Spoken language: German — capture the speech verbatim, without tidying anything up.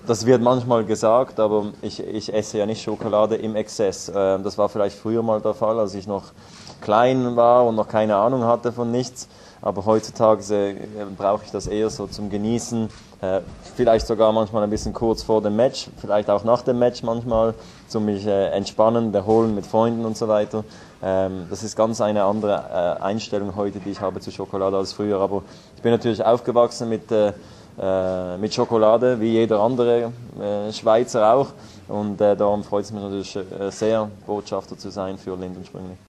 das wird manchmal gesagt, aber ich, ich esse ja nicht Schokolade im Exzess. Das war vielleicht früher mal der Fall, als ich noch klein war und noch keine Ahnung hatte von nichts. Aber heutzutage äh, brauche ich das eher so zum Genießen, äh, vielleicht sogar manchmal ein bisschen kurz vor dem Match, vielleicht auch nach dem Match manchmal, zum mich äh, entspannen, erholen mit Freunden und so weiter. Ähm, das ist ganz eine andere äh, Einstellung heute, die ich habe zu Schokolade als früher. Aber ich bin natürlich aufgewachsen mit, äh, äh, mit Schokolade, wie jeder andere äh, Schweizer auch. Und äh, darum freut es mich natürlich äh, sehr, Botschafter zu sein für Lindt und Sprüngli.